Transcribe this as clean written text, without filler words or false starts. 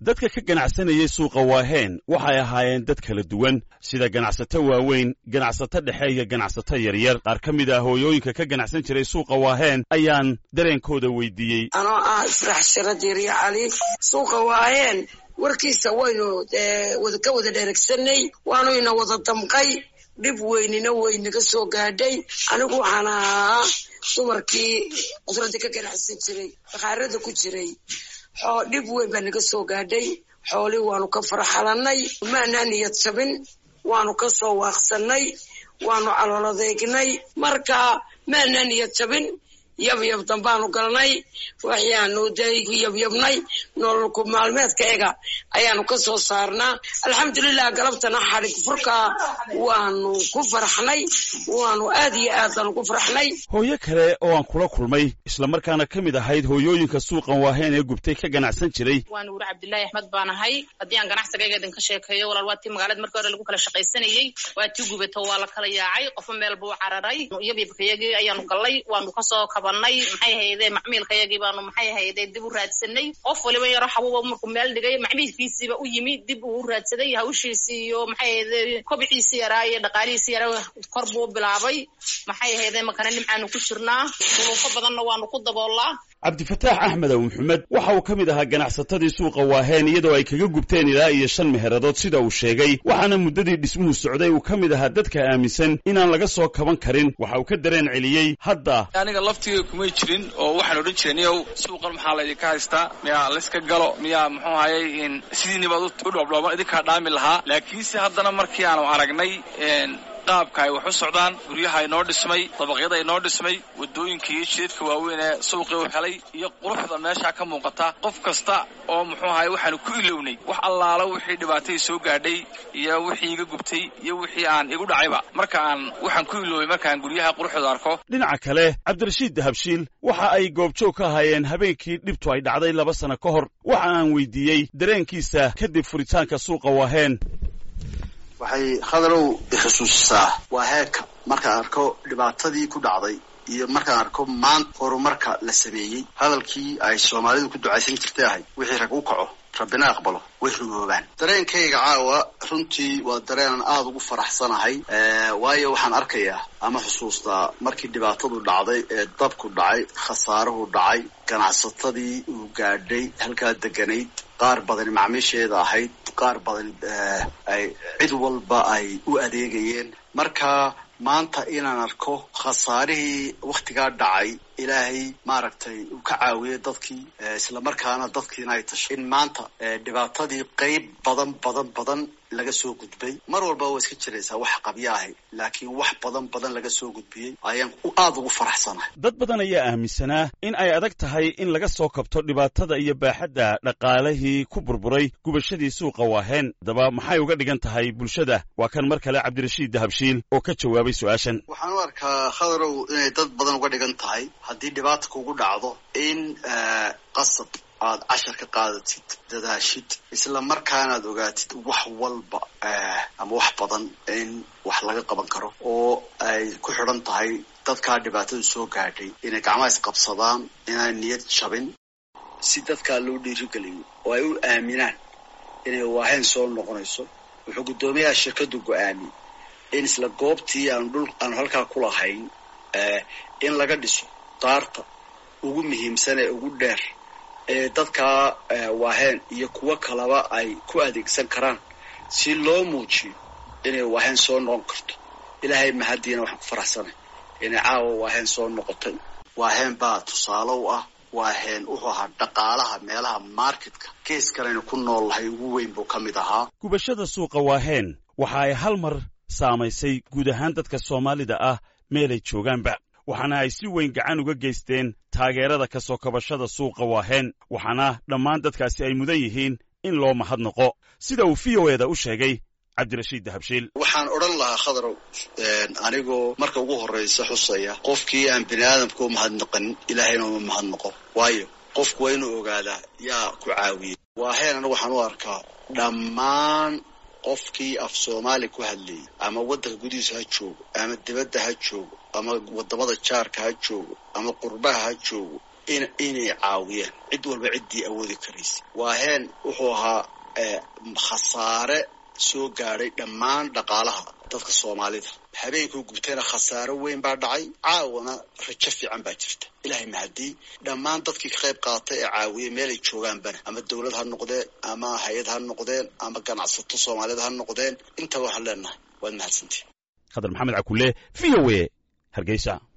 dadka ka ganacsanayay suuqa waaheen waxay ahaayeen dad kala duwan sida ganacsato waaweyn, ganacsato dhexe iyo ganacsato yaryar. Qaar ka mid ah hooyooyinka ka ganacsan jiray suuqa waaheen ayaan dareenkooda weydiiyey. Anoo Ifraax Sharadir iyo Cali, suuqa waaheen warkiisa waynu ka wada dheregsanay, waanu ina wada damqay, dib weynina waynaga soo gaadhay. Anigu waxaan ahaa dumarkii qudrada ka ganacsan jiray, bakhaarada ku jiray. Dib weyn baa naga soo gaadhay. Xoolii waanu ka farxalanay, maanaan niyad jabin, waanu ka soo waaqsanay, waanu calooladeegnay. Marka maanaan niyad jabin, yab dambaanu galnay, waxyaanu yabyabnay, nololku maalmeedkayga ayaanu ka soo saarnaa. Alxamdulillah, galabtana xarig furka waanu ku farxnay, waanu aad iyo aad ku farxnay. Hooyo kale oo aan kula kulmay isla markaana ka mid ahayd hooyooyinka suuqan waaheen ee gubtay ka ganacsan jiray. Waan Nuur Cabdullaahi Axmed baan ahay. Haddii aan ganacsigayga idin ka sheekeeyo, walaal waa tii magaalada markii hore lagu kala shaqaysanayay, waa tii gubato, waa la kala yaacay, qof meel buu cararay, yabkayagii ayaanu galay, waanu ka soo kabanay. Maxay hay'adee macmiilkayagii baanu maxay hay'adee dib u raadsanay. Qof waliba yaro xabuub markuu meel dhigay, macmiilkiisiiba u yimid, dib u raadsaday, hawshiisii iyo maxay hay'adee kobciisii yaraa iyo dhaqaalihiisii yaraa kor buu bilaabay. Maxay hay'adee makana nimcaanu ku jirnaa, duruufo badanna waanu ku daboolaa. Cabdifataax Axmed Maxamed waxa uu ka mid ahaa ganacsatadii suuqa waaheen iyadoo ay kaga gubteen ilaa iyo 5 meheradood sida uu sheegay. Waxaana muddadii dhismuhu socday uu ka mid ahaa dadka aaminsan inaan laga soo kaban karin. Waxa uu ka dareen celiyay hadda aniga laftiga kuma jirin oo waxaan oran jirnay suuqan maxaa la idinka haystaa, miyaa la iska galo, miyaa muxuu hayay in sidii nibad u dhoobdhooban idinka dhaami lahaa. Laakiinse haddana markii aanu aragnay qaabka ay wax u socdaan, guryaha ay noo dhismay, dabaqyada ay noo dhismay, wadooyinka iyo jidadka waaweyn ee suuqa u helay iyo quruxda meesha ka muuqata, qof kasta oo muxuu ahaay waxaan ku ilownay wax allaala wixii dhibaatay soo gaadhay iyo wixii iga gubtay iyo wixii aan igu dhacayba. Marka aan waxaan ku iloway markaan guryaha quruxda arko. Dhinaca kale, Cabdirashiid Dahabshiil waxa ay goobjoog ka hayeen habeenkii dhibtu ay dhacday 2 sano ka hor. Waxa aan weydiiyey dareenkiisa kadib furitaanka suuqa waaheen. waxay khadarow xusuusisaa waaheeka markaan arko dhibaatadii ku dhacday iyo markaan arko maanta horumarka la sameeyey. Hadalkii ay Soomaalidu ku ducaysan jirtay ahay wixii rag u kaco rabbina aqbalo way rumoobaan. dareenkayga caawa runtii waa dareen aad ugu faraxsanahay, waayo waxaan arkayaa ama xusuustaa markii dhibaatadu dhacday ee dabku dhacay, khasaaruhu dhacay, ganacsatadii uu gaadhay halkaa deganayd, qaar badan macmiisheeda ahayd, qaar badan ay cid walba ay u adeegayeen. Marka maanta inaan arko khasaarihii waqtigaa dhacay, ilaahay maaragtay uu ka caawiyay dadkii, isla markaana dadkiina ay tashay in maanta dhibaatadii qayb badan laga soo gudbay. Mar walba waa iska jiraysaa wax qabyo ahay, laakiin wax badan laga soo gudbiyey ayaan aad ugu faraxsanahay. Dad badan ayaa aaminsanaa in ay adag tahay in laga soo kabto dhibaatada iyo baaxadda dhaqaalihii ku burburay gubashadii suuqa waaheen. Haddaba maxay uga dhigan tahay bulshada? Waa kan mar kale Cabdirashiid Dahabshiil oo ka jawaabay su'aashan. Waxaan u arkaa khadarow inay dad badan uga dhigan tahay haddii dhibaata kugu dhacdo in qasab aad cashar ka qaadatid, dadaashid, isla markaana aad ogaatid wax walba ama wax badan in wax laga qaban karo, oo ay ku xidhan tahay dadkaa dhibaatadu soo gaadhay inay gacmaha isqabsadaan, inaan niyad jabin, si dadkaa loo dhiirigeliyo oo ay u aaminaan inay waaheen soo noqonayso. Wuxuu guddoomiyaha shirkadu go'aamiyey in isla goobtii aanu halkaa ku lahayn in laga dhiso daarta ugu muhiimsan ee ugu dheer ee dadkaa waaheen iyo kuwo kalaba ay ku adeegsan karaan, si loo muujiyo inay waaheen soo noqon karto. Ilaahay mahadiina waxaan ku faraxsanahay inay caawa waaheen soo noqotay. Waaheen baa tusaale u ah. Waaheen wuxuu ahaa dhaqaalaha meelaha marketka gees kalena ku noolahay ugu weyn buu ka mid ahaa. Gubashada suuqa waaheen waxa ay hal mar saamaysay guud ahaan dadka Soomaalida ah meelay joogaanba, waxaana ay si weyn gacan uga geysteen taageerada ka soo kabashada suuqa waaheen. Waxaana dhammaan dadkaasi ay mudan yihiin in loo mahadnaqo, sida uu VOA-da u sheegay Cabdirashiid Dahabshiil. Waxaan odhan lahaa khadarow anigoo marka ugu horreysa xusaya qofkii aan bini'aadamka u mahadnaqan ilaahayna uma mahadnaqo, waayo qofku waa inuu ogaadaa yaa ku caawiyey. waaheen anigu waxaan u arkaa dhammaan qofkii af Soomaali ku hadlayay ama waddanka gudihiisa ha joogo ama dibadda ha joogo ama wadamada jaarka ha joogo ama qurbaha ha joogo inay caawiyeen cid walba ciddii awoodi karaysay. waaheen wuxuu ahaa khasaare soo gaadhay dhammaan dhaqaalaha dadka Soomaalida. habeenkii gubtayna khasaare weyn baa dhacay, caawana rajo fiican baa jirta. ilaahay mahadii dhammaan dadkii ka qayb qaatay ee caawiyay meel ay joogaanba, ama dawlad ha noqdeen, ama hay'ad ha noqdeen, ama ganacsato Soomaalida ha noqdeen, inta waxaan leenahay waad mahadsantiin. Khadar Maxamed Cakulle, VOA, Hargeysa.